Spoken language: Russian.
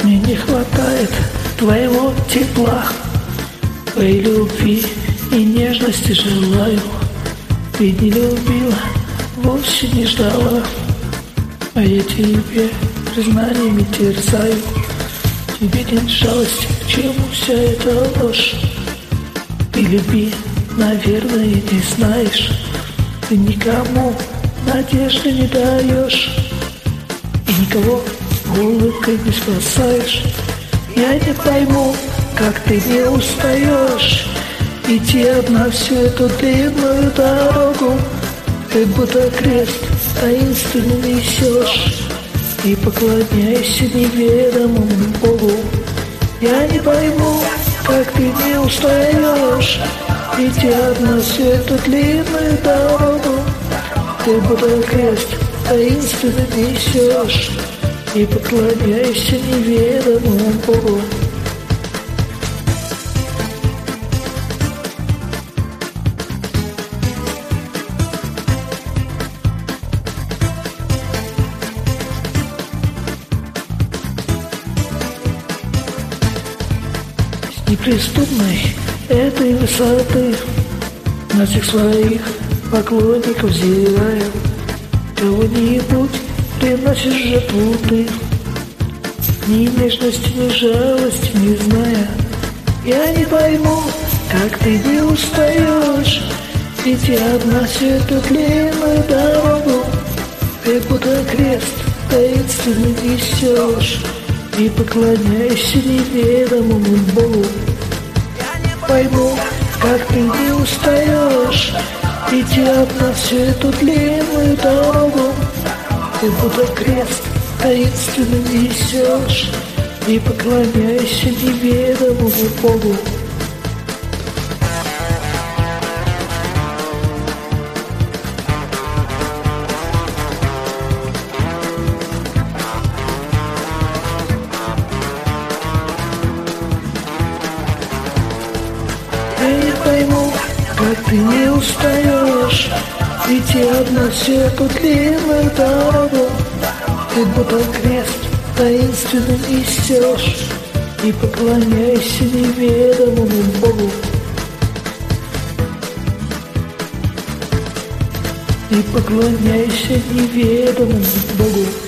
Мне не хватает твоего тепла, твоей любви и нежности желаю. Ты не любила, вовсе не ждала, а я тебе признаниями терзаю. Тебе нет жалости, к чему вся эта ложь? Ты любви, наверное, не знаешь, ты никому надежды не даешь и никого улыбкой не спасаешь. Я не пойму, как ты не устаешь идти одна всю эту длинную дорогу. Ты будто крест таинственно несешь и поклоняйся неведомому Богу. Я не пойму, как ты не устаешь идти одна всю эту длинную дорогу. Ты будто крест таинственно несешь и поклоняйся неведомому Богу. С неприступной этой высоты на всех своих поклонников взирая, кого-нибудь приносишь жертву ты, ни нежности, ни жалости не зная. Я не пойму, как ты не устаешь идти одна всю эту длинную дорогу. Ты будто крест таинственно несешь и поклоняйся неведомому Богу. Я не пойму, как ты не устаешь идти одна всю эту длинную дорогу. Ты будто крест таинственно несешь и поклоняйся неведомому Богу. Я не пойму, как ты не устаешь идти одна всю эту длинную дорогу. Ты будто крест таинственно несешь и поклоняйся неведомому Богу. И поклоняйся неведомому Богу.